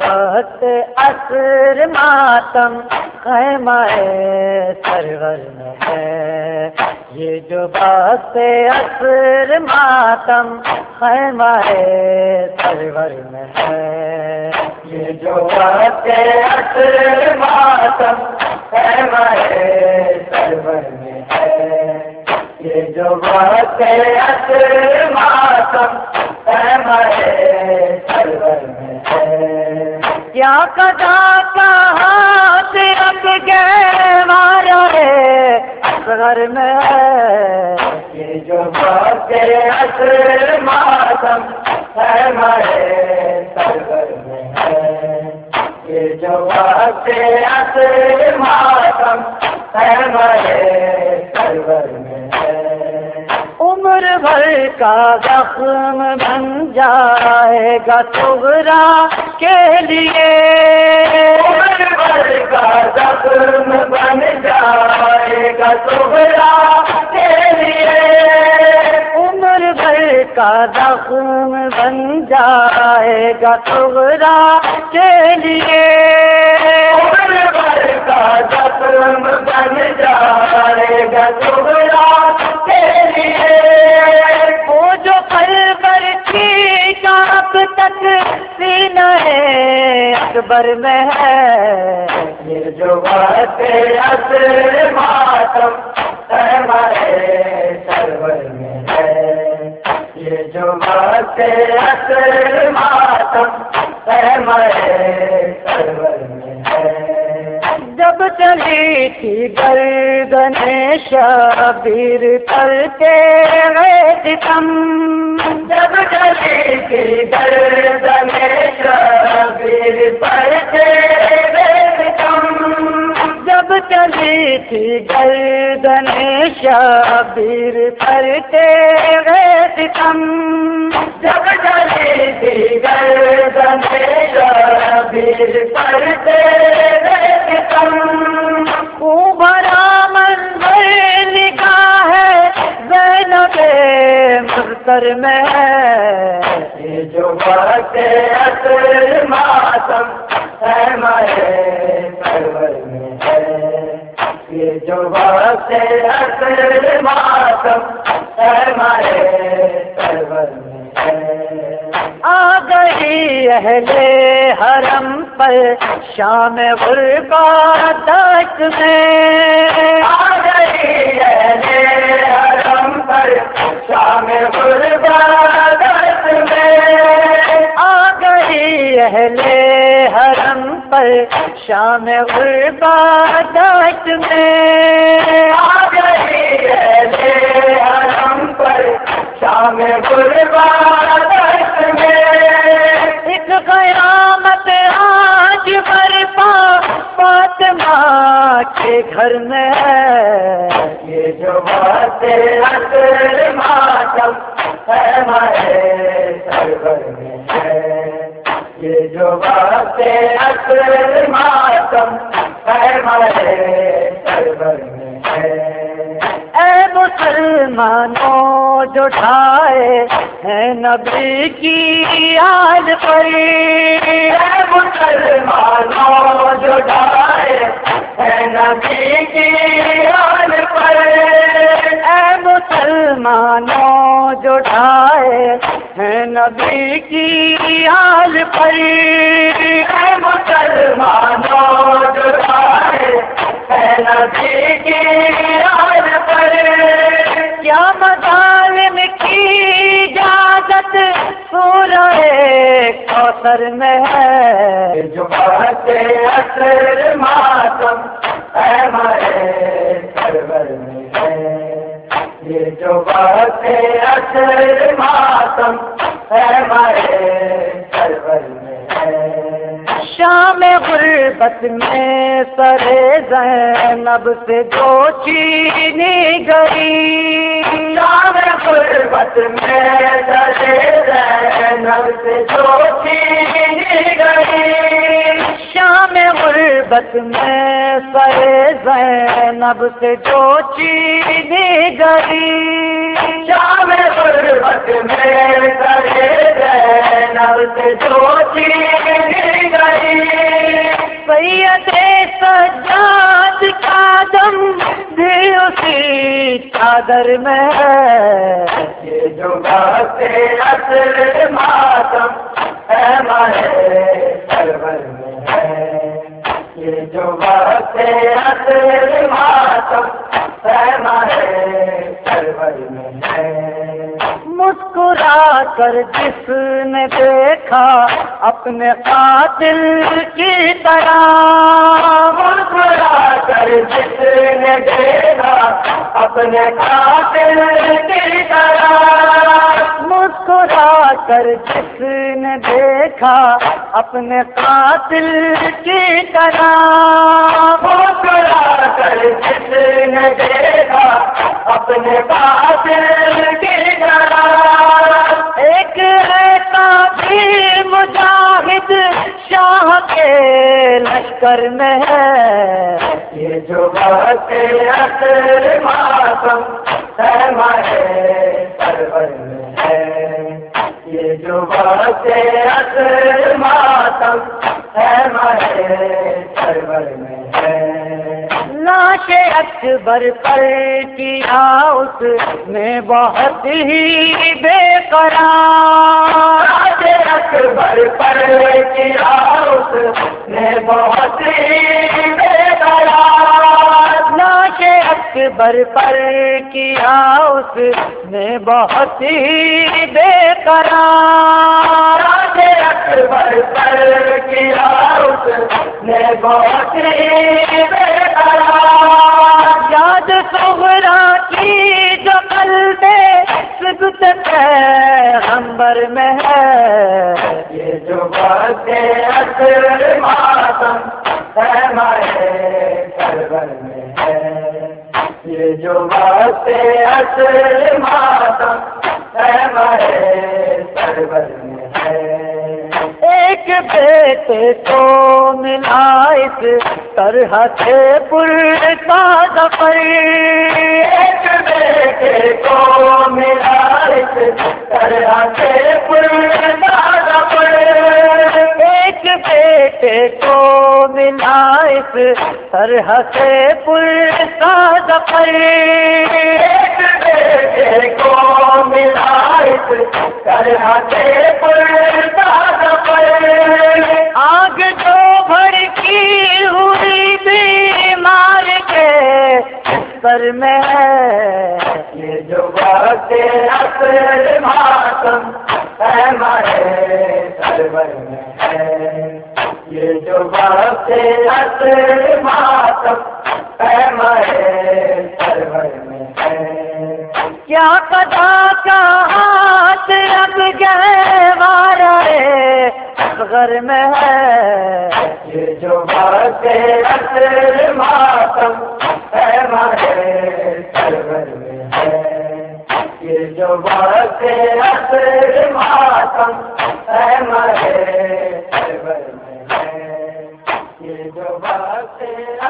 وقت عصر ماتم خیمہ سرور میں ہے، یہ جو وقت عصر ماتم خیمہ سرور میں ہے، یہ جو وقت عصر ماتم خیمہ سرور میں ہے، یہ جو وقت عصر ماتم خیمہ سرور میں ہے، کیا قضا کا ہاتھ رکھ گئے مارا ہے اصغر میں ہے، یہ جو وقت عصر ماتم خیمہ سرور میں ہے، یہ جو وقت عصر ماتم خیمہ سرور میں ہے، عمر بھر کا زخم بن جائے گا صغرا کے لیے، عمر بھر کا زخم بن جائے گا صغرا کے لیے، عمر بھر کا زخم بن جائے گا صغرا کے لیے، عمر بھر کا زخم بن جائے گا صغرا کے لیے، وہ جو پرور کی اب تک سینہ اکبر میں ہے، یہ جو وقت عصر ماتم خیمہ سرور میں ہے، یہ جو وقت عصر ماتم خیمہ سرور میں ہے، جب چلی تھی گردن شبیر کرتے ستم، جب چلی تھی گردن شبیر کرتے ستم، جب چلی تھی گردن شبیر کرتے ستم، جب چلی تھی گردن شبیر کرتے بھرا منظر نگاہ ہے زینب مختر میں ہے، یہ جو وقت عصر ماتم خیمہ سرور میں ہے، یہ جو وقت عصر ماتم خیمہ سرور میں ہے، آ گئی اہل حرم پر شام غربت میں، آ گئی اہل حرم پر شام غربت میں، آ گئی اہل حرم پر شام غربت میں، آ گئی اہل حرم پر شام غربت میں، ایک قیامت آج برپا فاطمہ کے گھر میں ہے، یہ جو وقت عصر ماتم خیمہ سرور میں ہے، یہ جو وقت عصر ماتم خیمہ سرور میں ہے، اے مسلمانوں جو ڈھائے ہیں نبی کی آل پر، اے مسلمانوں جو ڈھائے ہیں نبی کی آل پر، اے مسلمانوں جو ڈھائے ہیں نبی کی آل پر، اے مسلمانوں جو ڈھائے ہیں نبی کی آل پر، کیا مظالم کی اجازت سورہ کوثر میں ہے، جو وقت عصر ماتم خیمہ سرور میں ہے، یہ جو وقت عصر ماتم خیمہ سرور میں ہے، شام غربت میں سر زینب سے جو چینی گئی، شام غربت میں سر زینب سے جو چینی گئی، شام غربت میں سر زینب سے جو چینی گئی، شام غربت میں کرے زینب سے جو چین گئی سید سجاد کا دم بھی اسی چادر میں ہے یہ جو بات اصل ماتم ہے ماہے سرور میں ہے یہ جو بات اصل ماتم ہے ماہے سرور میں ہے مسکرا کر جس نے دیکھا اپنے قاتل کی طرح مسکرا کر جس نے دیکھا اپنے قاتل کی طرح مسکرا کر جس نے دیکھا اپنے قاتل کی طرح مسکرا کر جس نے دیکھا اپنے قاتل کی طرح ایک ایسا بھی مجاہد شاہ کے لشکر میں ہے یہ جو بات اصل ماتم ہے ماہے سرور میں ہے یہ جو بات اصل ماتم ہے ماہے سرور میں ہے لاش اکبر پر کیا اس میں بہت ہی بے قرار لاش اکبر پر کیا اس میں بہت ہی بے قرار لاش اکبر پر کیا اس میں بہت ہی بے قرار لاش اکبر پر کیا اس میں بہت ہی بے قرار یاد صغرا کی جو قلب سبت پیغمبر میں ہے یہ جو بات اصل ماتم ہے ماہے سرور میں ہے یہ جو بات اصل ماتم ہے ماہے سرور میں ہے ایک بیٹے کو ملا اس طرح سے پر کا ظفر ایک بیٹے کو ملا اس طرح سے پر کا ظفر ایک بیٹے کو ملا اس طرح سے پر کا ظفر ایک بیٹے کو ملا اس طرح سے پر کا آگ جو بھڑکی ہوئی بیمار کے سر میں ہے یہ جو بات اصل ماتم ہے ماہے سرور میں ہے یہ جو بات اصل ماتم ہے ماہے سرور میں ہے کیا قضا کا ہاتھ اب گہوارے اصغر میں ہے یہ جو بات اصل ماتم ہے ماہے سرور میں ہے یہ جو بات اصل ماتم ہے ماہے سرور میں ہے یہ جو بات